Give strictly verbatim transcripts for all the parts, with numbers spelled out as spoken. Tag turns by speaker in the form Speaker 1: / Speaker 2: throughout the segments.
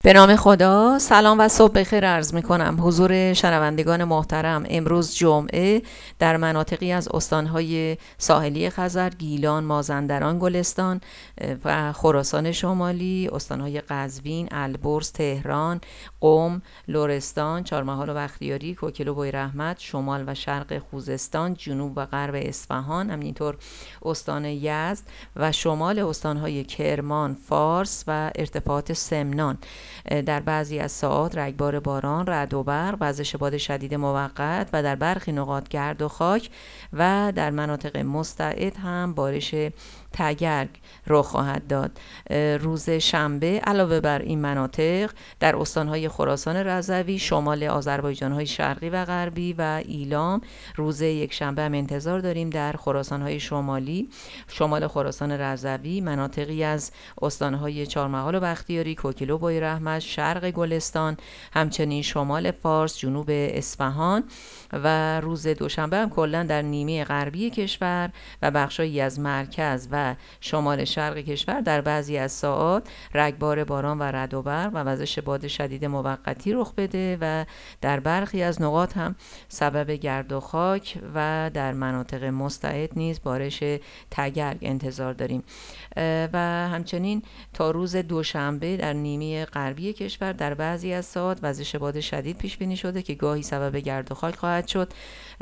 Speaker 1: به نام خدا. سلام و صبح بخیر عرض می کنم حضور شنوندگان محترم. امروز جمعه در مناطقی از استانهای ساحلی خزر، گیلان، مازندران، گلستان و خراسان شمالی، استانهای قزوین، البرز، تهران، قم، لرستان، چهارمحال و بختیاری، کوکل و بویراحمد، شمال و شرق خوزستان، جنوب و غرب اصفهان، همینطور استان یزد و شمال استانهای کرمان، فارس و ارتفاعات سمنان. در بعضی از ساعات رگبار باران، رعد و برق، وزش باد شدید موقت و در برخی نقاط گرد و خاک و در مناطق مستعد هم بارش تگرگ رخ خواهد داد. روز شنبه علاوه بر این مناطق در استانهای خراسان رضوی، شمال آذربایجان‌های شرقی و غربی و ایلام، روز یک شنبه هم انتظار داریم در خراسان‌های شمالی، شمال خراسان رضوی، مناطقی از استانهای چهارمحال و بختیاری، کوکل و بویراحمد، شرق گلستان، همچنین شمال فارس، جنوب اصفهان و روز دوشنبه هم کلا در نیمه غربی کشور و بخشایی از مرکز و شمال شرق کشور در بعضی از ساعات رگبار باران و رعد و برق و وزش باد شدید موقتی رخ بده و در برخی از نقاط هم سبب گرد و خاک و در مناطق مستعد نیز بارش تگرگ انتظار داریم. و همچنین تا روز دوشنبه در نیمه غربی کشور در بعضی از ساعات وزش باد شدید پیش بینی شده که گاهی سبب گرد و خاک خواهد شد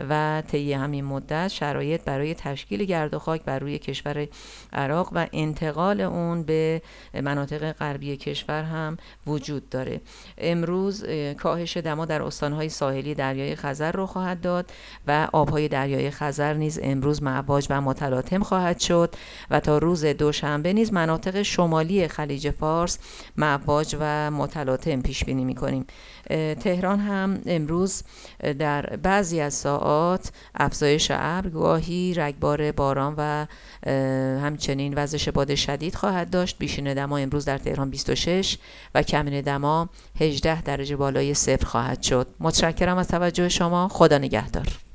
Speaker 1: و طی همین مدت شرایط برای تشکیل گرد و خاک بر روی کشور عراق و انتقال اون به مناطق غربی کشور هم وجود داره. امروز کاهش دما در استانهای ساحلی دریای خزر رو خواهد داد و آبهای دریای خزر نیز امروز مواج و متلاطم خواهد شد و تا روز دوشنبه نیز مناطق شمالی خلیج فارس مواج و متلاطم پیش بینی می‌کنیم. تهران هم امروز در بعضی از ساعات افزایش ابر، گاهی رگبار باران و همچنین وزش باد شدید خواهد داشت. بیشین دما امروز در تهران بیست و شش و کمین دما هجده درجه بالای صفر خواهد شد. متشکرم از توجه شما. خدا نگهدار.